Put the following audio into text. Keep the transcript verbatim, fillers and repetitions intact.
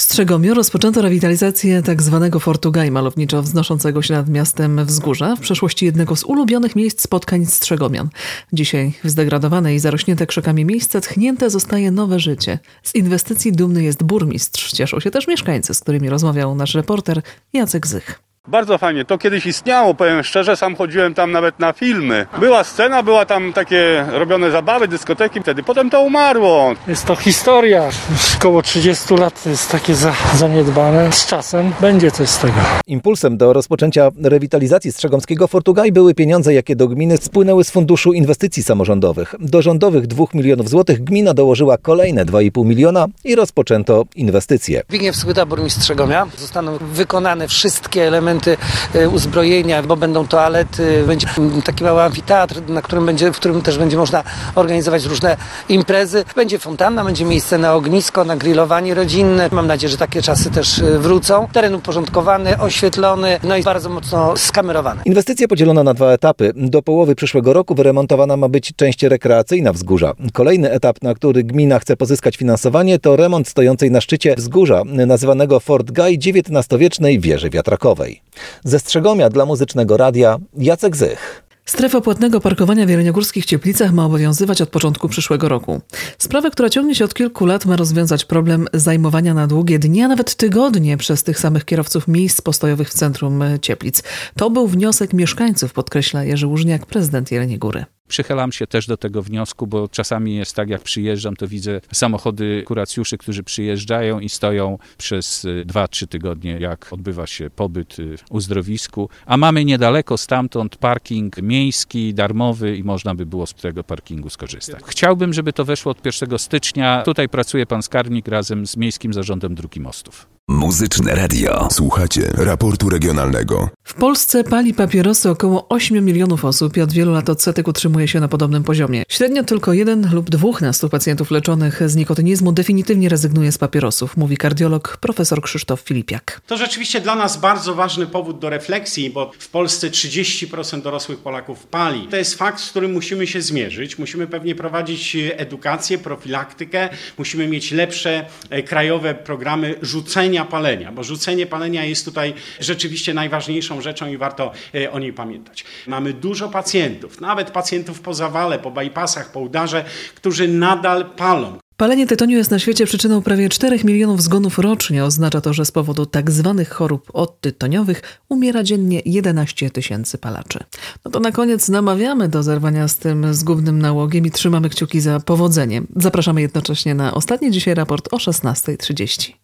W Strzegomiu rozpoczęto rewitalizację tak zwanego Fortu Gaj, malowniczo wznoszącego się nad miastem wzgórza, w przeszłości jednego z ulubionych miejsc spotkań strzegomian. Dzisiaj w zdegradowane i zarośnięte krzakami miejsce tchnięte zostaje nowe życie. Z inwestycji dumny jest burmistrz. Cieszą się też mieszkańcy, z którymi rozmawiał nasz reporter Jacek Zych. Bardzo fajnie. To kiedyś istniało, powiem szczerze, sam chodziłem tam nawet na filmy. Była scena, była tam takie robione zabawy, dyskoteki wtedy. Potem to umarło. Jest to historia. Już około trzydziestu lat jest takie za, zaniedbane. Z czasem będzie coś z tego. Impulsem do rozpoczęcia rewitalizacji Strzegomskiego Fortu Gaj były pieniądze, jakie do gminy spłynęły z Funduszu Inwestycji Samorządowych. Do rządowych dwóch milionów złotych gmina dołożyła kolejne dwa i pół miliona i rozpoczęto inwestycje. Zbigniew Słyta, burmistrz Strzegomia. Zostaną wykonane wszystkie elementy uzbrojenia, bo będą toalety, będzie taki mały amfiteatr, na którym będzie, w którym też będzie można organizować różne imprezy. Będzie fontanna, będzie miejsce na ognisko, na grillowanie rodzinne. Mam nadzieję, że takie czasy też wrócą. Teren uporządkowany, oświetlony, no i bardzo mocno skamerowany. Inwestycje podzielono na dwa etapy. Do połowy przyszłego roku wyremontowana ma być część rekreacyjna wzgórza. Kolejny etap, na który gmina chce pozyskać finansowanie, to remont stojącej na szczycie wzgórza, nazywanego Fort Gaj, dziewiętnastowiecznej wieży wiatrakowej. Ze Strzegomia dla Muzycznego Radia Jacek Zych. Strefa płatnego parkowania w jeleniogórskich Cieplicach ma obowiązywać od początku przyszłego roku. Sprawa, która ciągnie się od kilku lat, ma rozwiązać problem zajmowania na długie dni, a nawet tygodnie przez tych samych kierowców miejsc postojowych w centrum Cieplic. To był wniosek mieszkańców, podkreśla Jerzy Łużniak, prezydent Jeleniej Góry. Przychylam się też do tego wniosku, bo czasami jest tak, jak przyjeżdżam, to widzę samochody kuracjuszy, którzy przyjeżdżają i stoją przez dwa trzy tygodnie, jak odbywa się pobyt w uzdrowisku. A mamy niedaleko stamtąd parking miejski, darmowy i można by było z tego parkingu skorzystać. Chciałbym, żeby to weszło od pierwszego stycznia. Tutaj pracuje pan skarbnik razem z Miejskim Zarządem Dróg i Mostów. Muzyczne Radio. Słuchacie raportu regionalnego. W Polsce pali papierosy około ośmiu milionów osób i od wielu lat odsetek utrzymuje się na podobnym poziomie. Średnio tylko jeden lub dwóch na stu pacjentów leczonych z nikotynizmu definitywnie rezygnuje z papierosów, mówi kardiolog profesor Krzysztof Filipiak. To rzeczywiście dla nas bardzo ważny powód do refleksji, bo w Polsce trzydzieści procent dorosłych Polaków pali. To jest fakt, z którym musimy się zmierzyć. Musimy pewnie prowadzić edukację, profilaktykę. Musimy mieć lepsze krajowe programy rzucenia palenia, bo rzucenie palenia jest tutaj rzeczywiście najważniejszą rzeczą i warto o niej pamiętać. Mamy dużo pacjentów, nawet pacjentów po zawale, po bypassach, po udarze, którzy nadal palą. Palenie tytoniu jest na świecie przyczyną prawie czterech milionów zgonów rocznie. Oznacza to, że z powodu tak zwanych chorób odtytoniowych umiera dziennie jedenaście tysięcy palaczy. No to na koniec namawiamy do zerwania z tym zgubnym nałogiem i trzymamy kciuki za powodzenie. Zapraszamy jednocześnie na ostatni dzisiaj raport o szesnasta trzydzieści.